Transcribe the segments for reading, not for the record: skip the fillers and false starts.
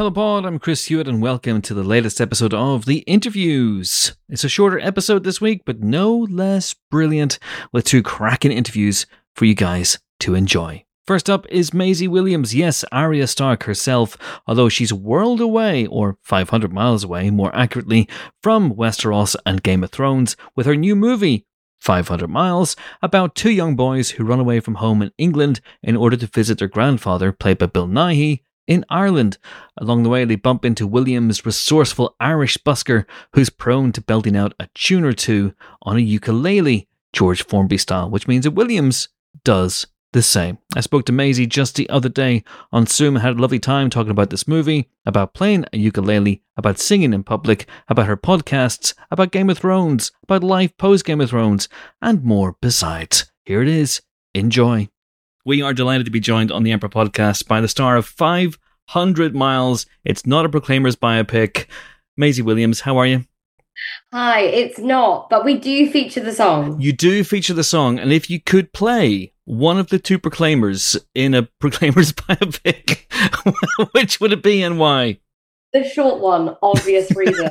Hello, Pod. I'm Chris Hewitt, and welcome to the latest episode of The Interviews. It's a shorter episode this week, but no less brilliant, with two cracking interviews for you guys to enjoy. First up is Maisie Williams, yes, Arya Stark herself, although she's a world away, or 500 miles away, more accurately, from Westeros and Game of Thrones, with her new movie, 500 Miles, about two young boys who run away from home in England in order to visit their grandfather, played by Bill Nighy, in Ireland. Along the way, they bump into Williams' resourceful Irish busker who's prone to belting out a tune or two on a ukulele, George Formby style, which means that Williams does the same. I spoke to Maisie just the other day on Zoom and had a lovely time talking about this movie, about playing a ukulele, about singing in public, about her podcasts, about Game of Thrones, about life post Game of Thrones, and more besides. Here it is. Enjoy. We are delighted to be joined on the Emperor podcast by the star of 500 Miles. It's not a Proclaimers biopic. Maisie Williams, how are you? Hi, it's not, but we do feature the song. You do feature the song, and if you could play one of the two Proclaimers in a Proclaimers biopic, which would it be and why? The short one, obvious reason.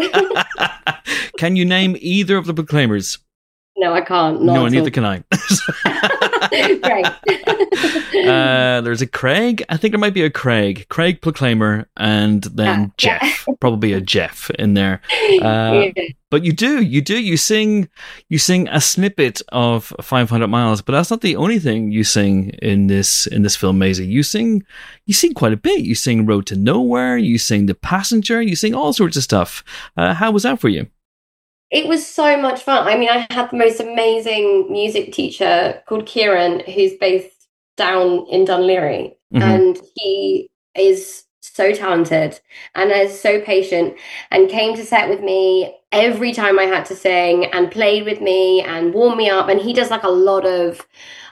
Can you name either of the Proclaimers? No, I can't. No, neither can I. Great. There's a Craig. I think there might be a Craig Proclaimer, and then Jeff. Probably a Jeff in there. But you sing a snippet of 500 Miles, but that's not the only thing you sing in this film, Maisie. You sing quite a bit. You sing Road to Nowhere. You sing The Passenger. You sing all sorts of stuff. How was that for you? It was so much fun. I mean, I had the most amazing music teacher called Kieran, who's based down in Dunleary. Mm-hmm. And he is so talented and is so patient and came to set with me every time I had to sing and played with me and warmed me up. And he does like a lot of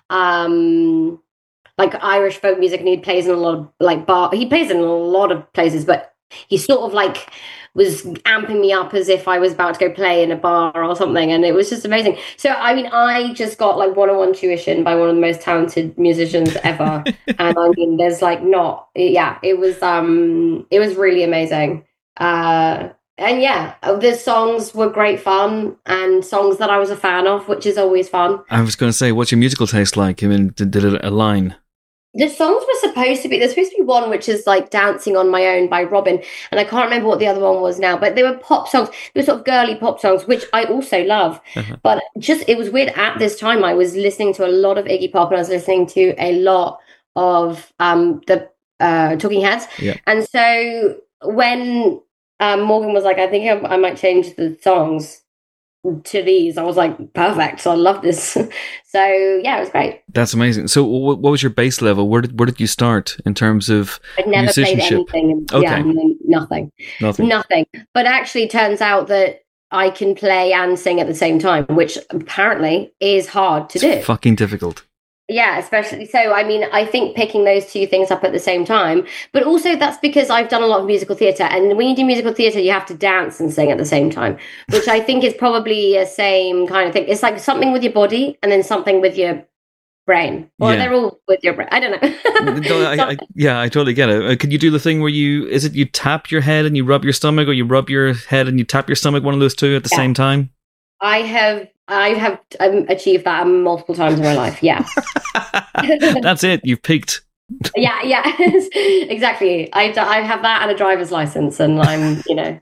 like Irish folk music, and he plays in a lot of like he plays in a lot of places, but he sort of like was amping me up as if I was about to go play in a bar or something, and it was just amazing. So I mean, I just got like 101 tuition by one of the most talented musicians ever. And I mean, there's like it was really amazing. And yeah, the songs were great fun, and songs that I was a fan of, which is always fun. I was going to say, what's your musical taste like? I mean, did it align? The songs were supposed to be, there's supposed to be one which is like Dancing on My Own by Robin, and I can't remember what the other one was now, but they were pop songs. They were sort of girly pop songs, which I also love. Uh-huh. But it was weird at this time. I was listening to a lot of Iggy Pop, and I was listening to a lot of the Talking Heads. Yeah. And so when Morgan was like, I think I might change the songs to these, I was like, perfect. So I love this. So yeah, it was great. That's amazing. So what was your base level? Where did you start in terms of I'd never played anything. Okay. Yeah, nothing. But actually, it turns out that I can play and sing at the same time, which apparently is hard to do. It's fucking difficult. Yeah, especially. So, I mean, I think picking those two things up at the same time, but also that's because I've done a lot of musical theatre, and when you do musical theatre, you have to dance and sing at the same time, which I think is probably a same kind of thing. It's like something with your body and then something with your brain, or they're all with your brain. I don't know. I totally get it. Can you do the thing where you tap your head and you rub your stomach, or you rub your head and you tap your stomach, one of those two at the same time? I have achieved that multiple times in my life. Yeah. That's it. You've peaked. Yeah, exactly. I have that and a driver's license, and I'm,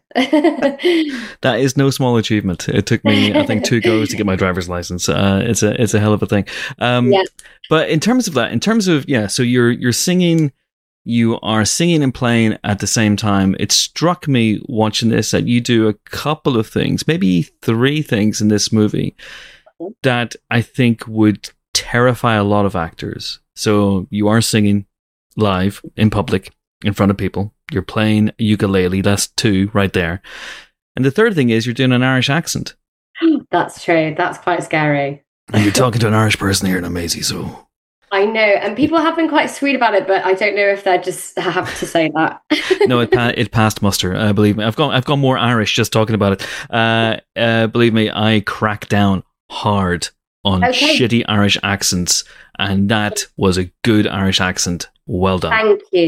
That is no small achievement. It took me, I think, 2 goes to get my driver's license. It's a hell of a thing. But in terms of that, so you're singing. You are singing and playing at the same time. It struck me watching this that you do a couple of things, maybe 3 things in this movie that I think would terrify a lot of actors. So you are singing live in public in front of people. You're playing a ukulele. That's 2 right there. And the third thing is you're doing an Irish accent. That's true. That's quite scary. And you're talking to an Irish person here in Maisie, so... I know, and people have been quite sweet about it, but I don't know if they just have to say that. No, it passed muster. Believe me, I've gone more Irish just talking about it. Believe me, I crack down hard on shitty Irish accents, and that was a good Irish accent. Well done.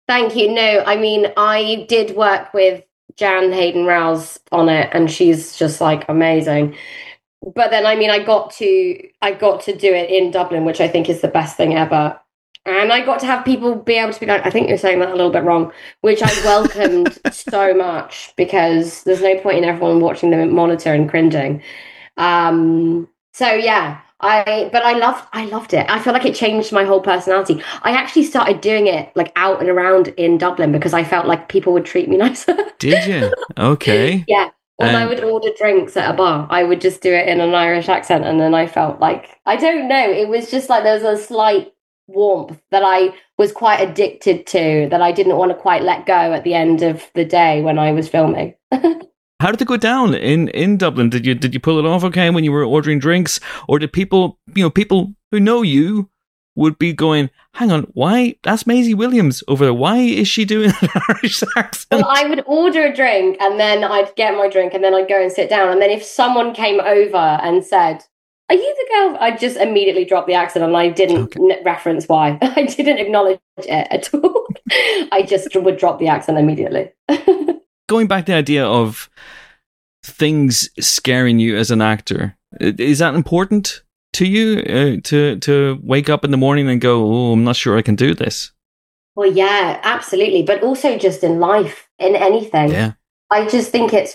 Thank you. No, I mean, I did work with Jan Hayden Rouse on it, and she's just like amazing. But then, I mean, I got to do it in Dublin, which I think is the best thing ever. And I got to have people be able to be like, I think you're saying that a little bit wrong, which I welcomed so much, because there's no point in everyone watching them monitor and cringing. So yeah, I loved it. I feel like it changed my whole personality. I actually started doing it like out and around in Dublin because I felt like people would treat me nicer. Did you? Okay. Yeah. When I would order drinks at a bar, I would just do it in an Irish accent, and then I felt like, I don't know, it was just like there was a slight warmth that I was quite addicted to, that I didn't want to quite let go at the end of the day when I was filming. How did it go down in Dublin? Did you pull it off okay when you were ordering drinks, or did people who know you would be going, hang on, why? That's Maisie Williams over there. Why is she doing an Irish accent? Well, I would order a drink, and then I'd get my drink, and then I'd go and sit down. And then if someone came over and said, are you the girl? I'd just immediately drop the accent, and I didn't reference why. I didn't acknowledge it at all. I just would drop the accent immediately. Going back to the idea of things scaring you as an actor, is that important to you, to wake up in the morning and go, oh, I'm not sure I can do this? Well, yeah, absolutely. But also just in life, in anything. Yeah. I just think it's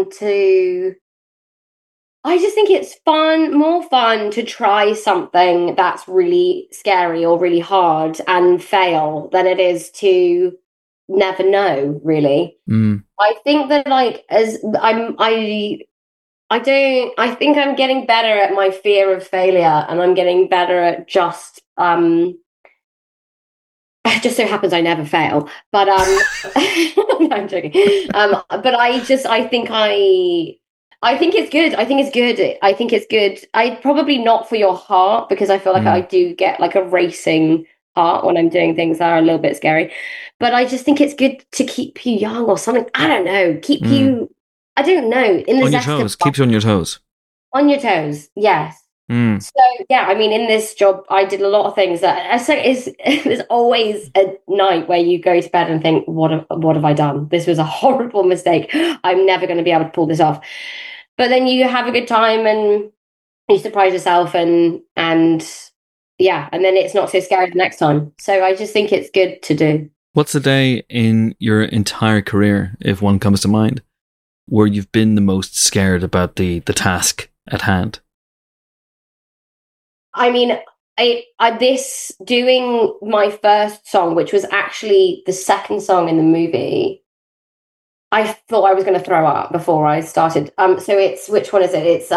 more fun to try something that's really scary or really hard and fail than it is to never know, really. I think that I think I'm getting better at my fear of failure, and I'm getting better at just it just so happens I never fail, but no, I'm joking. But I think it's good. I think it's good. I probably not for your heart, because I feel like I do get like a racing heart when I'm doing things that are a little bit scary. But I just think it's good to keep you young or something. I don't know. Keep you, I don't know. In the on your toes. Keeps you on your toes. On your toes, yes. So yeah, I mean, in this job, I did a lot of things that I say there's always a night where you go to bed and think, what have I done? This was a horrible mistake. I'm never going to be able to pull this off. But then you have a good time and you surprise yourself, and yeah, and then it's not so scary the next time. So I just think it's good to do. What's the day in your entire career, if one comes to mind, where you've been the most scared about the task at hand? I mean, this doing my first song, which was actually the second song in the movie, I thought I was going to throw up before I started. So it's, which one is it? It's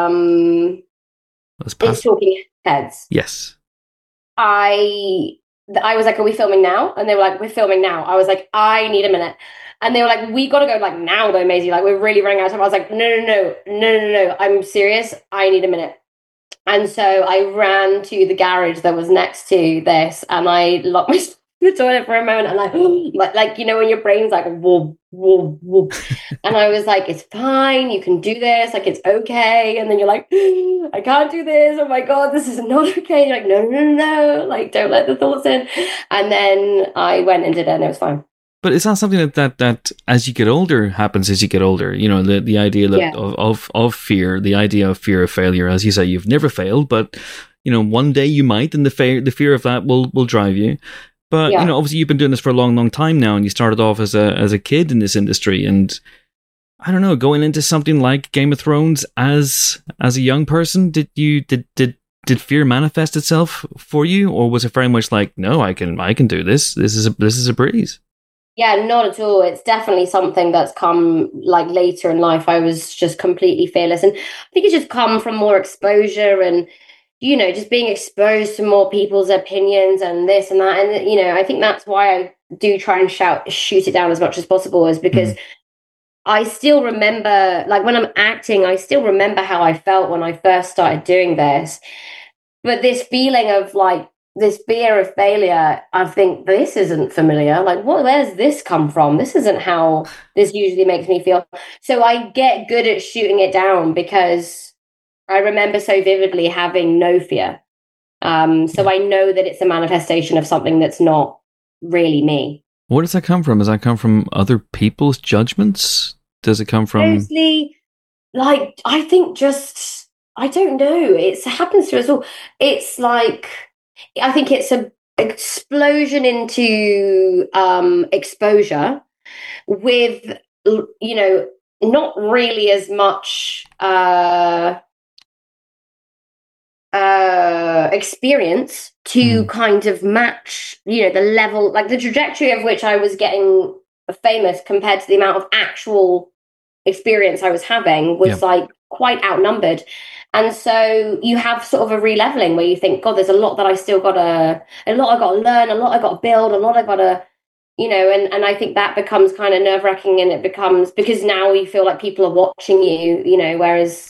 Talking Heads. Yes. I was like, are we filming now? And they were like, we're filming now. I was like, I need a minute. And they were like, we got to go like now though, Maisie. Like, we're really running out of time. I was like, no. I'm serious. I need a minute. And so I ran to the garage that was next to this, and I locked myself in the toilet for a moment, and like, you know, when your brain's like, whoop, whoop, whoop. And I was like, it's fine, you can do this, like, it's okay. And then you're like, I can't do this, oh my God, this is not okay. And you're like, no, like, don't let the thoughts in. And then I went and did it, and it was fine. But it's not something that as you get older happens as you get older. You know, the idea of fear, the idea of fear of failure. As you say, you've never failed, but you know, one day you might, and the fear of that will drive you. But you know, obviously, you've been doing this for a long time now, and you started off as a kid in this industry, and I don't know, going into something like Game of Thrones as a young person, did fear manifest itself for you, or was it very much like, no, I can do this. This is a breeze. Yeah, not at all. It's definitely something that's come like later in life. I was just completely fearless. And I think it's just come from more exposure and, you know, just being exposed to more people's opinions and this and that. And, you know, I think that's why I do try and shoot it down as much as possible, is because I still remember, like when I'm acting, I still remember how I felt when I first started doing this. But this feeling of like, this fear of failure, I think this isn't familiar. Like, where's this come from? This isn't how this usually makes me feel. So I get good at shooting it down because I remember so vividly having no fear. So I know that it's a manifestation of something that's not really me. Where does that come from? Does that come from other people's judgments? Does it come from... Mostly, like, I think just, I don't know. It happens to us all. It's like, I think it's a explosion into exposure with, not really as much experience to kind of match, the level, like the trajectory of which I was getting famous compared to the amount of actual experience I was having was like quite outnumbered. And so you have sort of a re-leveling where you think, God, there's a lot that I still a lot I got to learn, a lot I got to build, a lot I got to, and I think that becomes kind of nerve-wracking, and it becomes, because now you feel like people are watching you, whereas,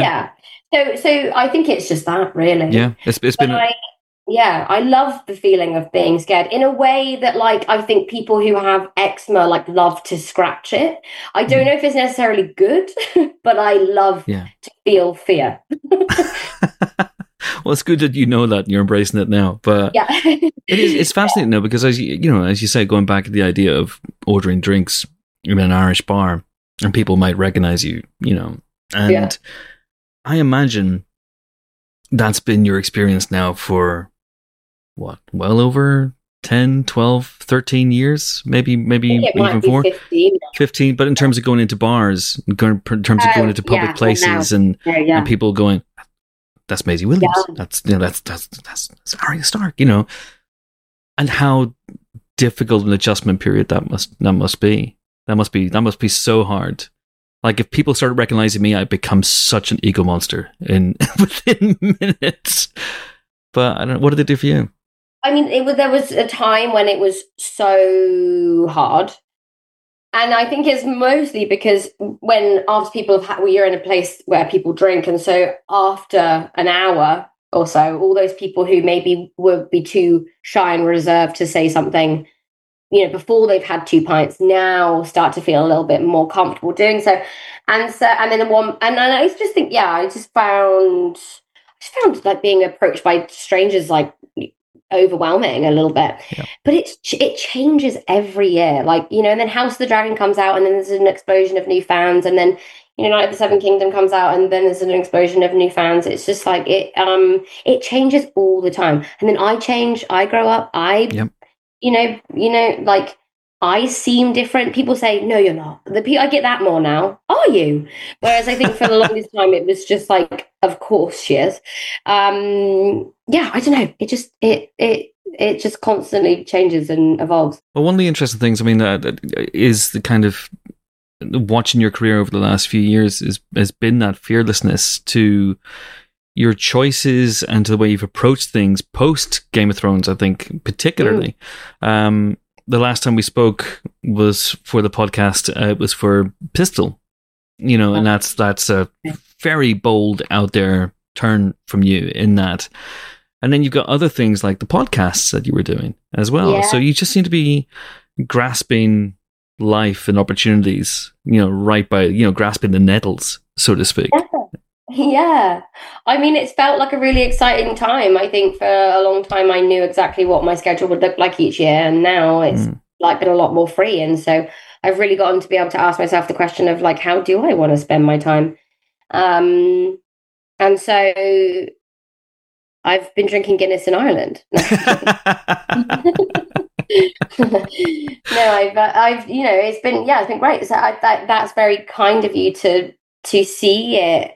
So I think it's just that, really. Yeah, it's been... I love the feeling of being scared in a way that, like, I think people who have eczema, like, love to scratch it. I don't know if it's necessarily good, but I love to feel fear. Well, it's good that you know that and you're embracing it now. But it's fascinating now, because as you say, going back to the idea of ordering drinks in an Irish bar and people might recognize you, and I imagine that's been your experience now for what, well over 10, 12, 13 years, maybe even more. 15, but in terms of going into bars, in terms of going into public places and people going, that's Maisie Williams, that's Arya Stark, and how difficult an adjustment period that must be. That must be so hard. Like, if people started recognizing me, I'd become such an ego monster within minutes. But I don't know, what did it do for you? I mean, there was a time when it was so hard. And I think it's mostly because after people you're in a place where people drink. And so after an hour or so, all those people who maybe would be too shy and reserved to say something, before they've had 2 pints, now start to feel a little bit more comfortable doing so. And I just think, I just found like being approached by strangers, like, overwhelming a little bit. But it changes every year, like, and then House of the Dragon comes out, and then there's an explosion of new fans, and then Night of the Seven Kingdom comes out, and then there's an explosion of new fans. It's just like it changes all the time. And then I change, I grow up, like, I seem different. People say, no, you're not. I get that more now. Are you? Whereas I think for the longest time, it was just like, of course she is. I don't know. It just constantly changes and evolves. Well, one of the interesting things, I mean, is the kind of watching your career over the last few years has been that fearlessness to your choices and to the way you've approached things post Game of Thrones, I think, particularly. The last time we spoke was for the podcast. It was for Pistol, and that's a very bold, out there turn from you in that. And then you've got other things like the podcasts that you were doing as well. Yeah. So you just seem to be grasping life and opportunities, right by, grasping the nettles, so to speak. Yeah. I mean, it's felt like a really exciting time. I think for a long time, I knew exactly what my schedule would look like each year. And now it's like been a lot more free. And so I've really gotten to be able to ask myself the question of, like, how do I want to spend my time? And so I've been drinking Guinness in Ireland. No, I've it's been great. So that's very kind of you to see it.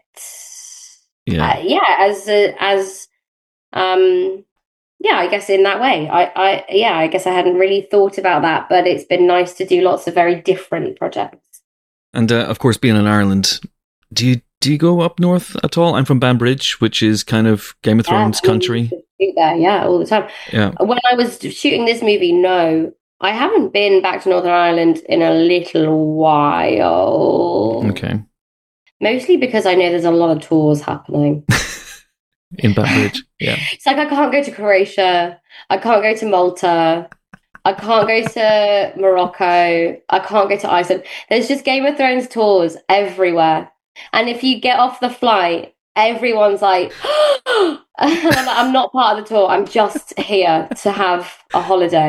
I guess in that way, I guess I hadn't really thought about that, but it's been nice to do lots of very different projects. And of course, being in Ireland, do you go up north at all? I'm from Banbridge, which is kind of Game of Thrones country. There, all the time. Yeah. When I was shooting this movie, no, I haven't been back to Northern Ireland in a little while. Okay. Mostly because I know there's a lot of tours happening. In Banbridge, yeah. It's like I can't go to Croatia. I can't go to Malta. I can't go to Morocco. I can't go to Iceland. There's just Game of Thrones tours everywhere. And if you get off the flight, everyone's like, I'm not part of the tour. I'm just here to have a holiday.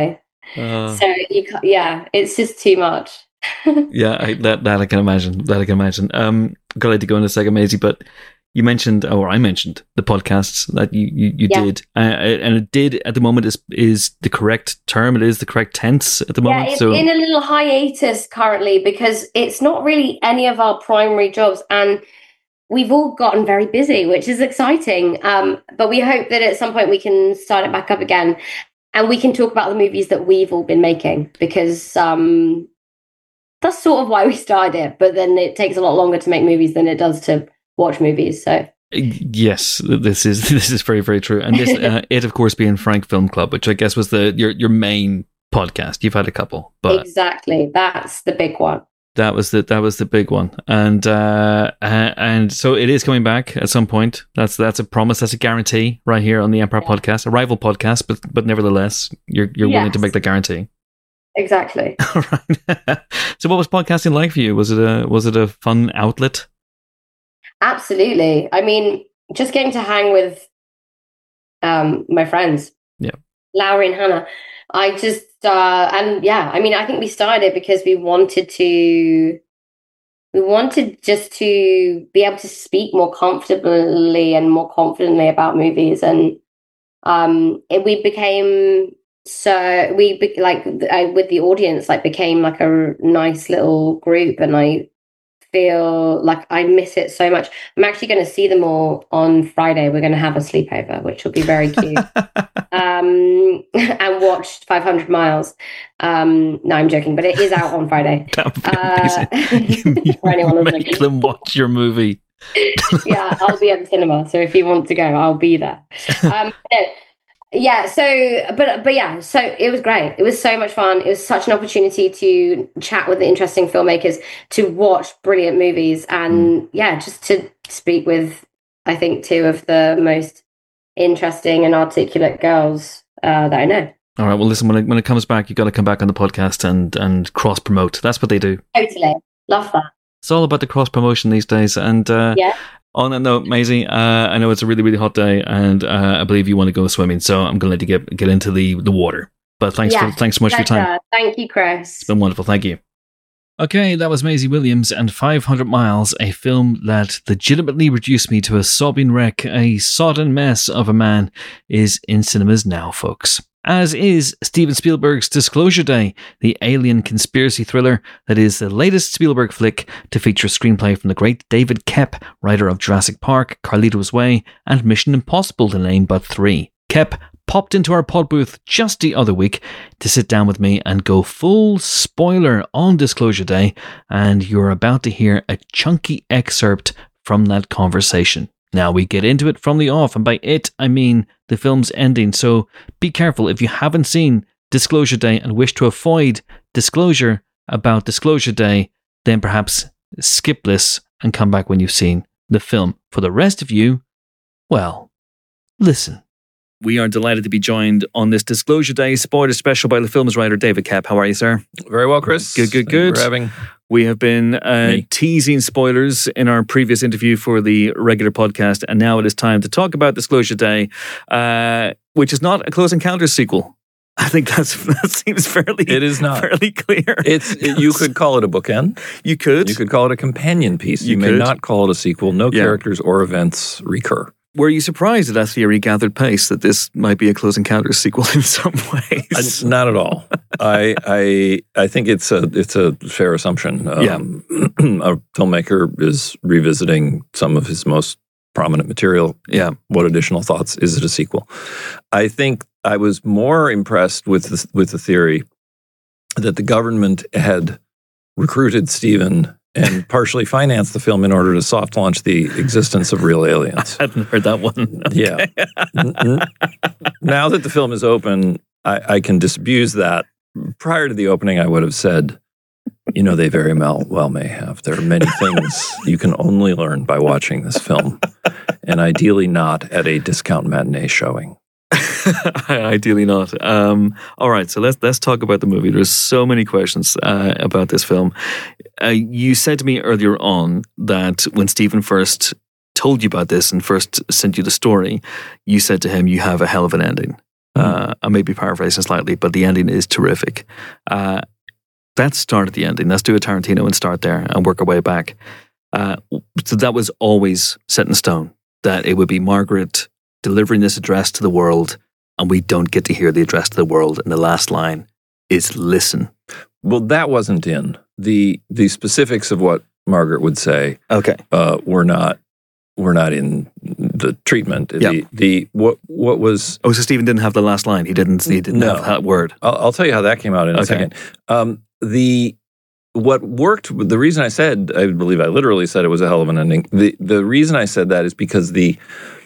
So it's just too much. That I can imagine. Got to go in a second, Maisie, but you mentioned, or I mentioned, the podcasts that you did, and it did at the moment is the correct term. It is the correct tense at the moment. It's in a little hiatus currently because it's not really any of our primary jobs, and we've all gotten very busy, which is exciting. But we hope that at some point we can start it back up again, and we can talk about the movies that we've all been making, because that's sort of why we started it. But then it takes a lot longer to make movies than it does to watch movies. So yes, this is very, very true. And this it of course being Frank Film Club, which I guess was your main podcast. You've had a couple, but exactly, that's the big one. That was the big one, and so it is coming back at some point. That's a promise. That's a guarantee right here on the Empire Podcast, a rival podcast, but nevertheless, you're willing to make the guarantee. Exactly. All right. So, what was podcasting like for you? Was it a fun outlet? Absolutely. I mean, just getting to hang with my friends, Lowry and Hannah. I just I mean, I think we started because we wanted just to be able to speak more comfortably and more confidently about movies, and we became with the audience, like, became like a nice little group, and I feel like I miss it so much. I'm actually going to see them all on Friday. We're going to have a sleepover, which will be very cute. And watch 500 Miles. No, I'm joking, but it is out on Friday. For anyone make them watch your movie. Yeah, I'll be at the cinema. So if you want to go, I'll be there. So it was great. It was so much fun. It was such an opportunity to chat with the interesting filmmakers, to watch brilliant movies, and just to speak with, I think, two of the most interesting and articulate girls that I know. All right. Well, listen, when it comes back, you got to come back on the podcast and cross promote. That's what they do. Totally. Love that. It's all about the cross promotion these days. And on that note, Maisie, I know it's a really, really hot day, and I believe you want to go swimming, so I'm going to let you get into the water. But thanks so much for your time. Thank you, Chris. It's been wonderful. Thank you. Okay, that was Maisie Williams and 500 Miles, a film that legitimately reduced me to a sobbing wreck. A sodden mess of a man is in cinemas now, folks. As is Steven Spielberg's Disclosure Day, the alien conspiracy thriller that is the latest Spielberg flick to feature a screenplay from the great David Koepp, writer of Jurassic Park, Carlito's Way, and Mission Impossible, to name but three. Koepp popped into our pod booth just the other week to sit down with me and go full spoiler on Disclosure Day, and you're about to hear a chunky excerpt from that conversation. Now, we get into it from the off, and by it, I mean the film's ending, so be careful if you haven't seen Disclosure Day and wish to avoid disclosure about Disclosure Day, then perhaps skip this and come back when you've seen the film. For the rest of you, well, listen. We are delighted to be joined on this Disclosure Day spoiler special by the film's writer, David Koepp. How are you, sir? Very well, Chris. Good. Thank you for having We have been teasing spoilers in our previous interview for the regular podcast, and now it is time to talk about Disclosure Day, which is not a Close Encounters sequel. I think that seems fairly. It is not fairly clear. You could call it a bookend. You could call it a companion piece. You may not call it a sequel. No characters or events recur. Were you surprised that theory gathered pace, that this might be a Close Encounters sequel in some ways? Not at all. I think it's a fair assumption. A filmmaker is revisiting some of his most prominent material. Yeah. What additional thoughts? Is it a sequel? I think I was more impressed with the theory that the government had recruited Steven and partially financed the film in order to soft launch the existence of real aliens. I hadn't heard that one. Okay. Yeah. Now that the film is open, I can disabuse that. Prior to the opening, I would have said, they very well may have. There are many things you can only learn by watching this film, and ideally not at a discount matinee showing. Ideally not. All right, so let's talk about the movie. There's so many questions about this film. You said to me earlier on that when Stephen first told you about this and first sent you the story, you said to him, "You have a hell of an ending." I may be paraphrasing slightly, but the ending is terrific. Let's start at the ending. Let's do a Tarantino and start there and work our way back. So that was always set in stone, that it would be Margaret delivering this address to the world, and we don't get to hear the address to the world, and the last line is listen. Well, that wasn't in. The specifics of what Margaret would say were not in the treatment. Yep. What was... Oh, so Stephen didn't have the last line. He didn't have that word. I'll tell you how that came out in a second. What worked, the reason I said, I believe I literally said it was a hell of an ending. The reason I said that is because the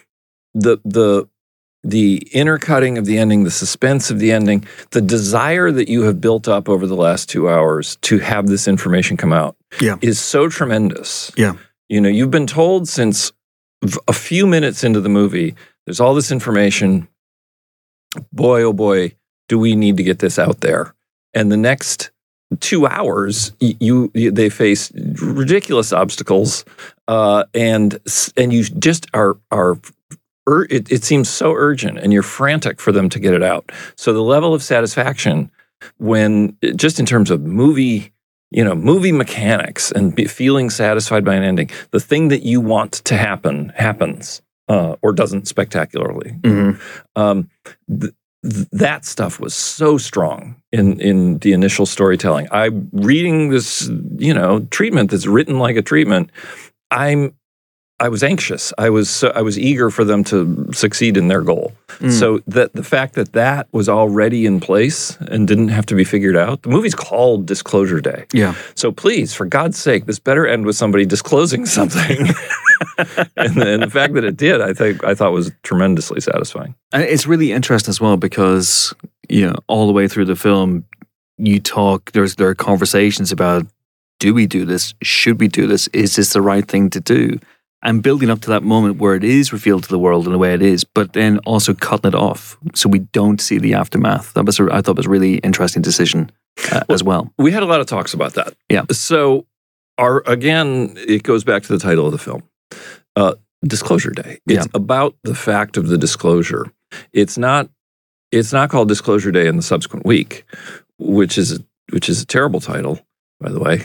intercutting of the ending, the suspense of the ending, the desire that you have built up over the last 2 hours to have this information come out is so tremendous. Yeah. You've been told since a few minutes into the movie, there's all this information. Boy, oh boy, do we need to get this out there. And the next 2 hours, they face ridiculous obstacles, and you just are. It seems so urgent, and you're frantic for them to get it out. So the level of satisfaction, when just in terms of movie mechanics and feeling satisfied by an ending, the thing that you want to happen happens, or doesn't spectacularly. Mm-hmm. That stuff was so strong in the initial storytelling. I'm reading this, treatment that's written like a treatment. I was anxious. I was eager for them to succeed in their goal. So that the fact that was already in place and didn't have to be figured out. The movie's called Disclosure Day. Yeah. So please, for God's sake, this better end with somebody disclosing something. and the fact that it did, I thought was tremendously satisfying. And it's really interesting as well because all the way through the film, there are conversations about, do we do this? Should we do this? Is this the right thing to do? And building up to that moment where it is revealed to the world in the way it is, but then also cutting it off so we don't see the aftermath. I thought was a really interesting decision as well. We had a lot of talks about that. Yeah. So it goes back to the title of the film, Disclosure Day. It's about the fact of the disclosure. It's not called Disclosure Day in the subsequent week, which is a terrible title, by the way.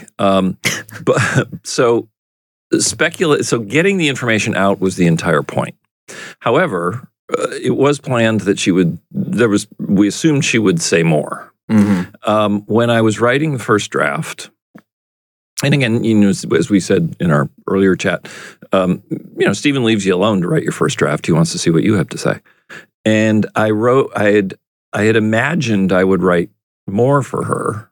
So getting the information out was the entire point. However, it was planned that we assumed she would say more. Mm-hmm. When I was writing the first draft, and again, as we said in our earlier chat, Stephen leaves you alone to write your first draft. He wants to see what you have to say. And I had imagined I would write more for her.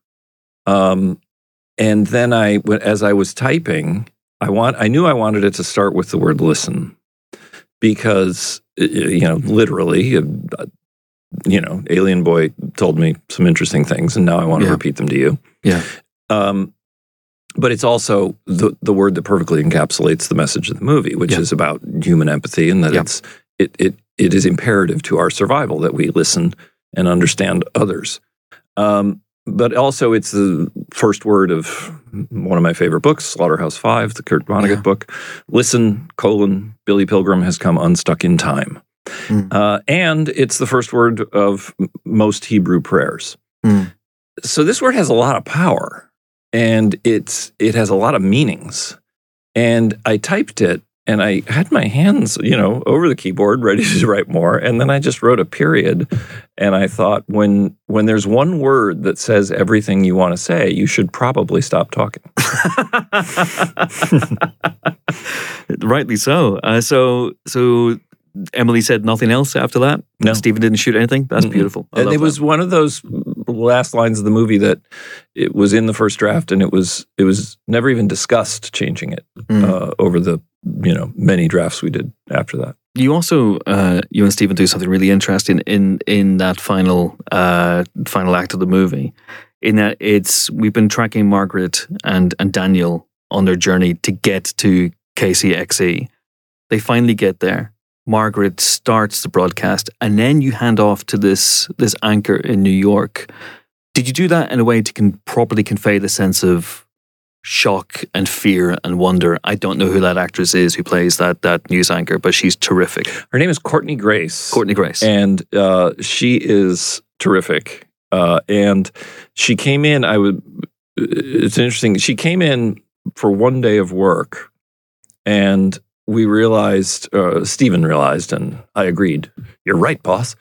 And then as I was typing, I knew I wanted it to start with the word listen, because, literally, Alien Boy told me some interesting things, and now I want to repeat them to you. Yeah. But it's also the word that perfectly encapsulates the message of the movie, which is about human empathy, and that it is imperative to our survival that we listen and understand others. But also, it's the first word of one of my favorite books, Slaughterhouse-Five, the Kurt Vonnegut book. Listen, Billy Pilgrim has come unstuck in time. And it's the first word of most Hebrew prayers. So this word has a lot of power, and it has a lot of meanings. And I typed it, and I had my hands, over the keyboard, ready to write more. And then I just wrote a period. And I thought, when there's one word that says everything you want to say, you should probably stop talking. Rightly so. So Emily said nothing else after that? No. Stephen didn't shoot anything? That's beautiful. And it was one of those last lines of the movie that it was in the first draft, and it was never even discussed changing it over the many drafts we did after that. You also, you and Stephen do something really interesting in that final act of the movie, in that we've been tracking Margaret and Daniel on their journey to get to KCXE. They finally get there. Margaret starts the broadcast, and then you hand off to this anchor in New York. Did you do that in a way to properly convey the sense of shock and fear and wonder. I don't know who that actress is who plays that news anchor, but she's terrific. Her name is Courtney Grace. Courtney Grace. And she is terrific. And she came in, it's interesting, she came in for one day of work, and we realized, Stephen realized, and I agreed, you're right, boss.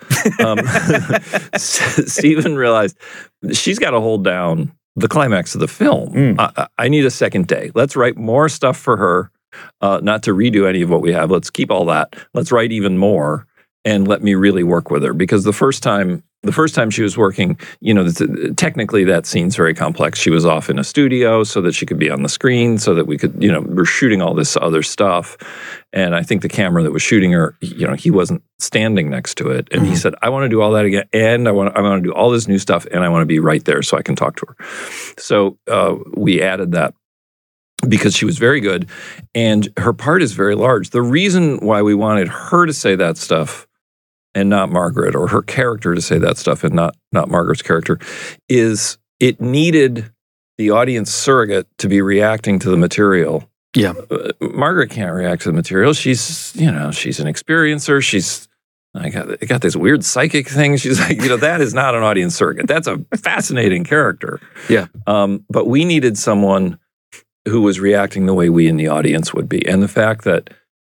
Stephen realized she's got to hold down the climax of the film. I need a second day. Let's write more stuff for her, not to redo any of what we have. Let's keep all that. Let's write even more, and let me really work with her. Because the first time she was working, technically that scene's very complex. She was off in a studio so that she could be on the screen, so that we could, we're shooting all this other stuff. And I think the camera that was shooting her, he wasn't standing next to it. And he said, I want to do all that again. And I want to do all this new stuff. And I want to be right there so I can talk to her. So we added that because she was very good. And her part is very large. The reason why we wanted her to say that stuff and not Margaret, or her character to say that stuff and not Margaret's character, is it needed the audience surrogate to be reacting to the material. Yeah. Margaret can't react to the material. She's an experiencer. I got this weird psychic thing. She's like, that is not an audience surrogate. That's a fascinating character. Yeah. But we needed someone who was reacting the way we in the audience would be. And the fact that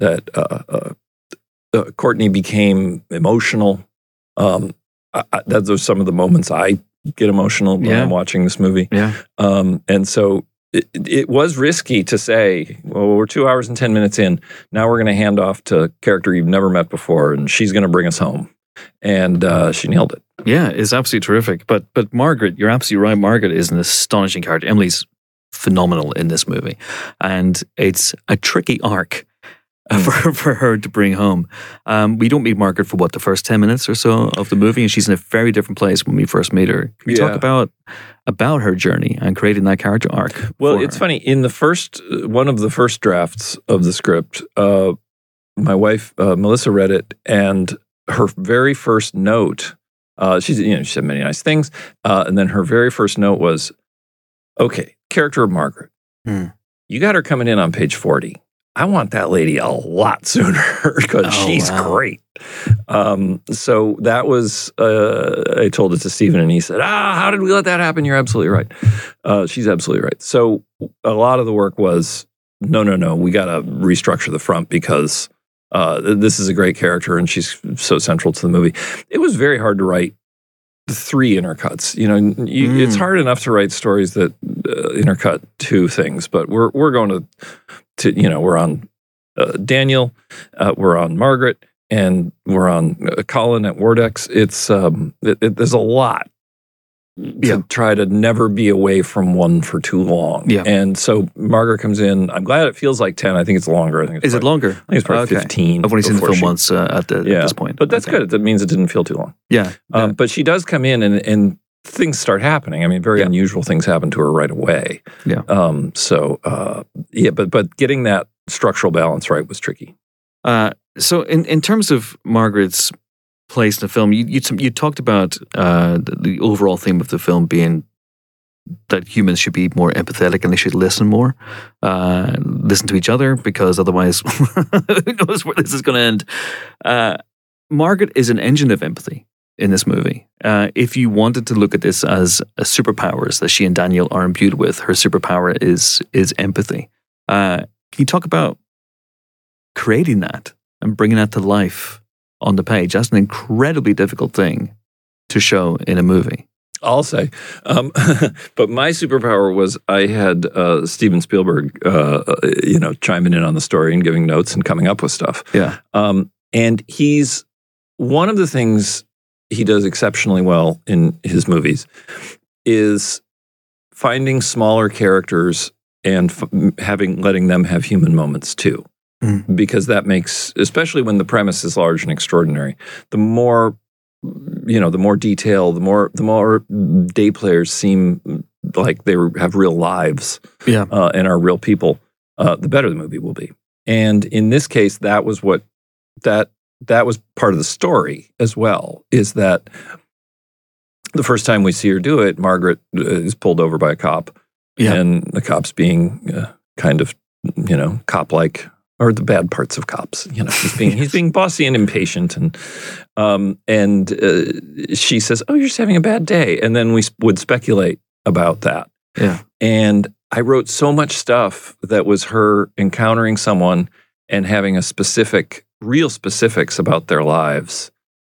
Courtney became emotional. Those are some of the moments I get emotional when I'm watching this movie. Yeah. And so it was risky to say, well, we're 2 hours and 10 minutes in. Now we're going to hand off to a character you've never met before, and she's going to bring us home. And she nailed it. Yeah, it's absolutely terrific. But Margaret, you're absolutely right. Margaret is an astonishing character. Emily's phenomenal in this movie. And it's a tricky arc for her to bring home. We don't meet Margaret for the first 10 minutes or so of the movie, and she's in a very different place when we first meet her. Can you talk about her journey and creating that character arc? Well, it's funny. In one of the first drafts of the script, my wife, Melissa, read it, and her very first note, she said many nice things, and then her very first note was, okay, character of Margaret. You got her coming in on page 40. I want that lady a lot sooner because she's great. So that was, I told it to Stephen, and he said, how did we let that happen? You're absolutely right. She's absolutely right. So a lot of the work was, no, we got to restructure the front because this is a great character and she's so central to the movie. It was very hard to write 3 intercuts. It's hard enough to write stories that intercut 2 things, but we're going to we're on Daniel, we're on Margaret, and we're on Colin at Wardex. It's there's a lot to try to never be away from one for too long. Yeah. And so Margaret comes in. I'm glad it feels like 10. I think it's longer. Is it longer? I think it's probably 15. I've only seen the film once at this point. But that's good. That means it didn't feel too long. Yeah. But she does come in and things start happening. I mean, very unusual things happen to her right away. Yeah. But getting that structural balance right was tricky. So in terms of Margaret's place in the film, you talked about the overall theme of the film being that humans should be more empathetic and they should listen more, listen to each other, because otherwise who knows where this is going to end. Margaret is an engine of empathy in this movie. If you wanted to look at this as a superpowers that she and Daniel are imbued with, her superpower is empathy. Can you talk about creating that and bringing that to life on the page? That's an incredibly difficult thing to show in a movie. I'll say. But my superpower was I had Steven Spielberg, chiming in on the story and giving notes and coming up with stuff. Yeah. And he's one of the things he does exceptionally well in his movies is finding smaller characters and letting them have human moments too. Because that makes, especially when the premise is large and extraordinary, the more detail, the more day players seem like they have real lives, and are real people, the better the movie will be. And in this case, that was part of the story as well, is that the first time we see her do it, Margaret is pulled over by a cop, and the cops being kind of, cop-like, or the bad parts of cops. He's being bossy and impatient, and she says, "Oh, you're just having a bad day," and then we would speculate about that. Yeah, and I wrote so much stuff that was her encountering someone and having real specifics about their lives,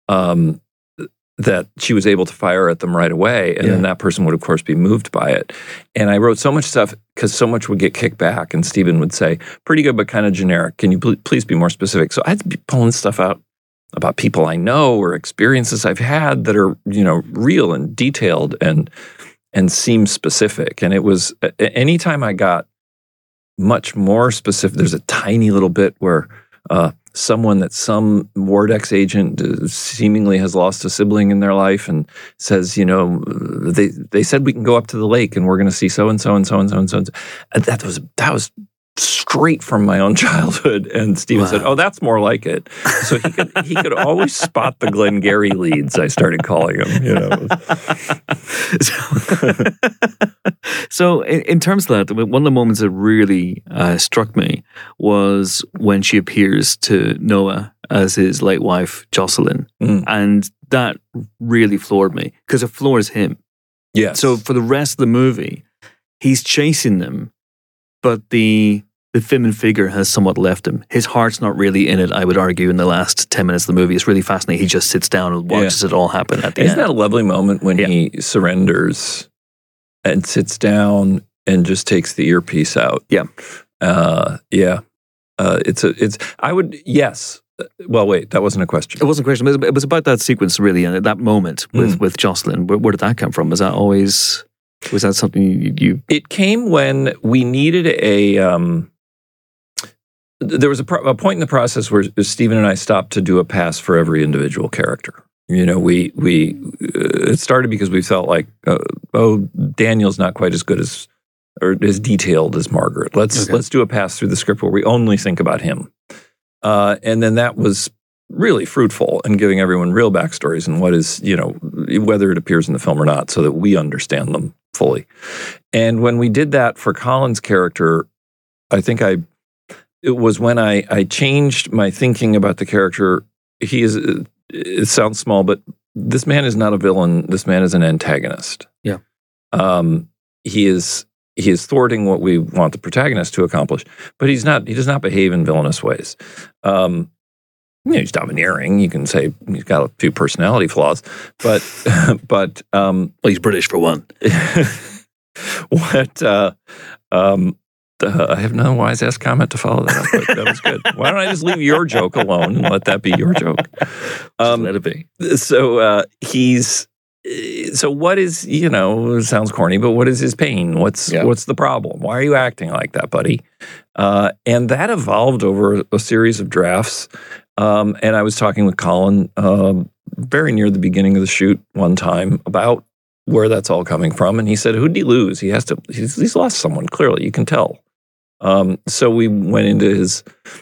that she was able to fire at them right away. And then that person would, of course, be moved by it. And I wrote so much stuff because so much would get kicked back. And Stephen would say, pretty good, but kind of generic. Can you please be more specific? So I had to be pulling stuff out about people I know or experiences I've had that are, real and detailed and seem specific. And it was, anytime I got much more specific, there's a tiny little bit where some Wardex agent seemingly has lost a sibling in their life and says, they said we can go up to the lake and we're going to see so and so and so and so and so. That was straight from my own childhood. And Stephen said, "Oh, that's more like it." So he could always spot the Glengarry leads, I started calling him. So in terms of that, one of the moments that really struck me was when she appears to Noah as his late wife, Jocelyn. And that really floored me because it floors him. Yes. So for the rest of the movie, he's chasing them, but the feminine figure has somewhat left him. His heart's not really in it, I would argue, in the last 10 minutes of the movie. It's really fascinating. He just sits down and watches it all happen at the end. Isn't that a lovely moment when he surrenders and sits down and just takes the earpiece out? Yeah. Yes. Well, wait, that wasn't a question. It wasn't a question. It was about that sequence, really, and that moment with Jocelyn. Where did that come from? Was that something you... It came when we needed there was a point in the process where Stephen and I stopped to do a pass for every individual character. It started because we felt like, Daniel's not quite as good or as detailed as Margaret. Let's do a pass through the script where we only think about him. And then that was really fruitful in giving everyone real backstories and what is, whether it appears in the film or not, so that we understand them fully. And when we did that for Colin's character, I think it was when I changed my thinking about the character. It sounds small, but this man is not a villain. This man is an antagonist. Yeah. He is thwarting what we want the protagonist to accomplish, but he does not behave in villainous ways. He's domineering. You can say he's got a few personality flaws, but well, he's British for one. I have no wise ass comment to follow that up, but that was good. Why don't I just leave your joke alone and let that be your joke? Let it be. So so what is, it sounds corny, but what is his pain? What's the problem? Why are you acting like that, buddy? And that evolved over a series of drafts. And I was talking with Colin very near the beginning of the shoot one time about where that's all coming from. And he said, who did he lose? He's lost someone, clearly, you can tell. So we went into his,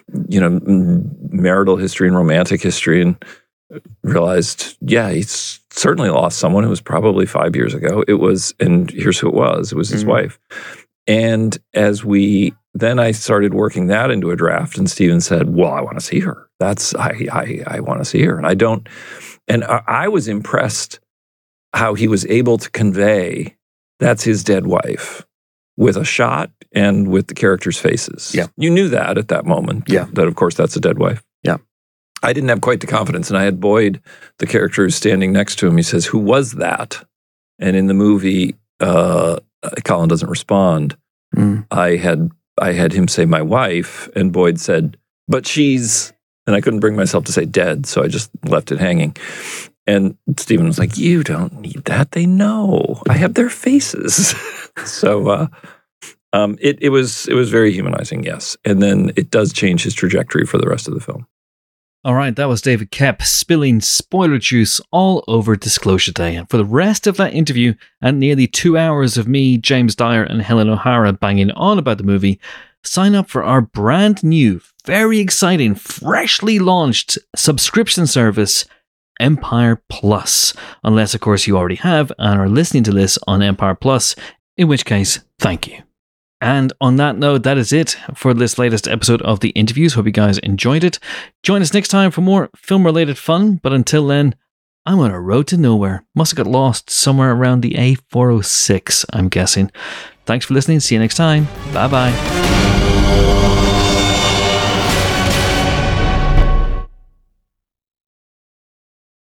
marital history and romantic history and realized, he's certainly lost someone. It was probably 5 years ago. And here's who it was. It was his wife. And then I started working that into a draft, and Stephen said, well, I want to see her. I want to see her. And I was impressed how he was able to convey that's his dead wife with a shot and with the characters' faces. Yeah. You knew that at that moment. Yeah. That, of course, that's a dead wife. Yeah. I didn't have quite the confidence, and I had Boyd, the character who's standing next to him. He says, who was that? And in the movie, Colin doesn't respond. I had him say my wife, and Boyd said, but she's, and I couldn't bring myself to say dead, so I just left it hanging. And Stephen was like, you don't need that. They know. I have their faces. So it was very humanizing, yes. And then it does change his trajectory for the rest of the film. All right, that was David Koepp spilling spoiler juice all over Disclosure Day. And for the rest of that interview and nearly 2 hours of me, James Dyer, and Helen O'Hara banging on about the movie, sign up for our brand new, very exciting, freshly launched subscription service, Empire Plus. Unless, of course, you already have and are listening to this on Empire Plus. In which case, thank you. And on that note, that is it for this latest episode of The Interviews. Hope you guys enjoyed it. Join us next time for more film-related fun. But until then, I'm on a road to nowhere. Must have got lost somewhere around the A406, I'm guessing. Thanks for listening. See you next time. Bye-bye.